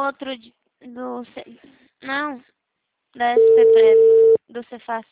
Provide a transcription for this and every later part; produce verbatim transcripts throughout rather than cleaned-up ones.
outro de- do... C- Não, da S P Prev, do Cefaz.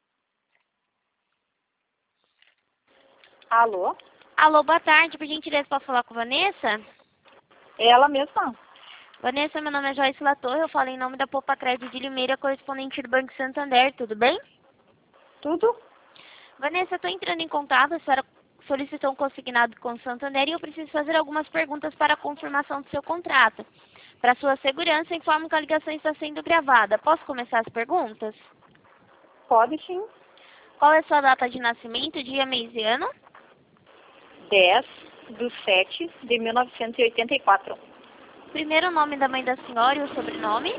Alô? Alô, boa tarde. Por gentileza, posso falar com a Vanessa? Ela mesma? Vanessa, meu nome é Joyce Latorre. Eu falo em nome da Poupa Crédito de Limeira, correspondente do Banco Santander. Tudo bem? Tudo? Vanessa, eu estou entrando em contato. A senhora solicitou um consignado com o Santander e eu preciso fazer algumas perguntas para a confirmação do seu contrato. Para sua segurança, informo que a ligação está sendo gravada. Posso começar as perguntas? Pode sim. Qual é a sua data de nascimento, dia, mês e ano? dez de sete de mil novecentos e oitenta e quatro. Primeiro nome da mãe da senhora e o sobrenome?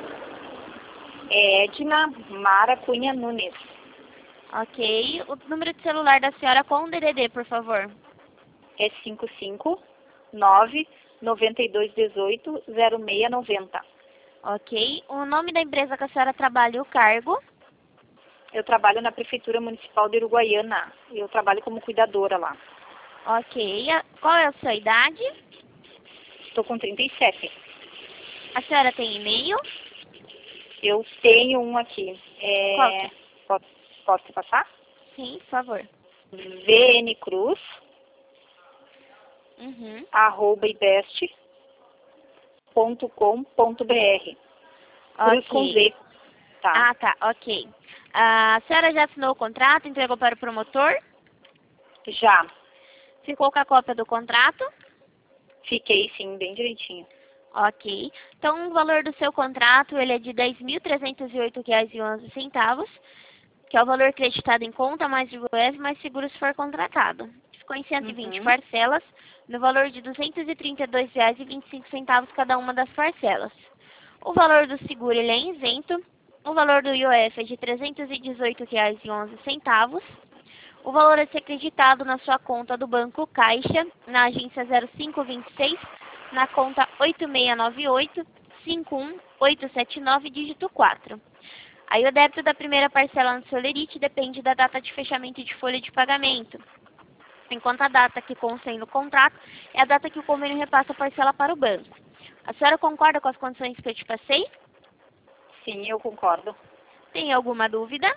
Edna Mara Cunha Nunes. Ok. O número de celular da senhora com o D D D, por favor. É cinco cinco nove nove dois um oito zero seis nove zero. Ok. O nome da empresa que a senhora trabalha e o cargo? Eu trabalho na Prefeitura Municipal de Uruguaiana. Eu trabalho como cuidadora lá. Ok. A- Qual é a sua idade? Estou com trinta e sete. A senhora tem e-mail? Eu tenho um aqui. Qual que É... é? Posso, posso passar? Sim, por favor. vncruz, Uhum. arroba ibest ponto com ponto br. Cruz com Ok. Z. Tá. Ah, tá. Ok. A senhora já assinou o contrato, entregou para o promotor? Já. Ficou com a cópia do contrato? Fiquei, sim, bem direitinho. Ok. Então, o valor do seu contrato ele é de dez mil trezentos e oito reais e onze centavos, que é o valor acreditado em conta, mais I O F, mais seguro se for contratado. Ficou em cento e vinte Uhum. parcelas, no valor de duzentos e trinta e dois reais e vinte e cinco centavos cada uma das parcelas. O valor do seguro ele é isento. O valor do I O F é de trezentos e dezoito reais e onze centavos. O valor a ser acreditado na sua conta do Banco Caixa, na agência zero cinco dois seis, na conta oito seis nove oito cinco um oito sete nove, dígito quatro. Aí o débito da primeira parcela no Solerite depende da data de fechamento de folha de pagamento, enquanto a data que consta no contrato é a data que o convênio repassa a parcela para o banco. A senhora concorda com as condições que eu te passei? Sim, eu concordo. Tem alguma dúvida?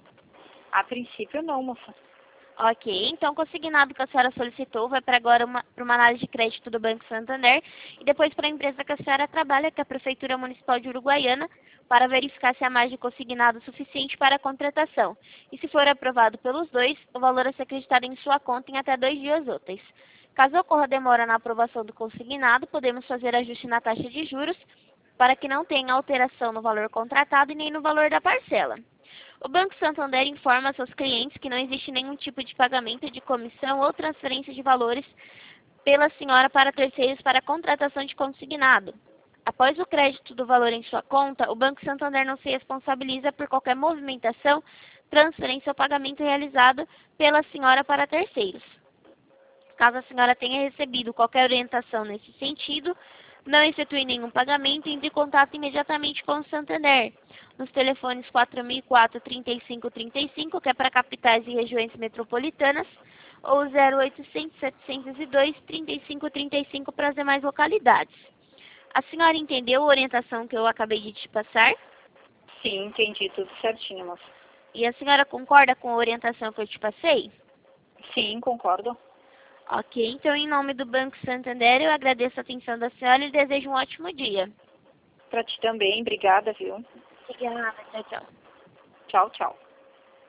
A princípio, não, moça. Ok, então o consignado que a senhora solicitou vai para agora uma, para uma análise de crédito do Banco Santander e depois para a empresa que a senhora trabalha, que é a Prefeitura Municipal de Uruguaiana, para verificar se há margem consignado suficiente para a contratação. E se for aprovado pelos dois, o valor a ser acreditado em sua conta em até dois dias úteis. Caso ocorra demora na aprovação do consignado, podemos fazer ajuste na taxa de juros para que não tenha alteração no valor contratado e nem no valor da parcela. O Banco Santander informa seus clientes que não existe nenhum tipo de pagamento de comissão ou transferência de valores pela senhora para terceiros para a contratação de consignado. Após o crédito do valor em sua conta, o Banco Santander não se responsabiliza por qualquer movimentação, transferência ou pagamento realizado pela senhora para terceiros. Caso a senhora tenha recebido qualquer orientação nesse sentido, não efetue nenhum pagamento, entre em contato imediatamente com o Santander, nos telefones quatro mil e quatro, trinta e cinco trinta e cinco, que é para capitais e regiões metropolitanas, ou zero oitocentos, setecentos e dois, trinta e cinco trinta e cinco para as demais localidades. A senhora entendeu a orientação que eu acabei de te passar? Sim, entendi tudo certinho, moça. E a senhora concorda com a orientação que eu te passei? Sim, concordo. Ok, então em nome do Banco Santander eu agradeço a atenção da senhora e desejo um ótimo dia. Pra ti também, obrigada, viu? Obrigada, tchau, tchau. Tchau, tchau.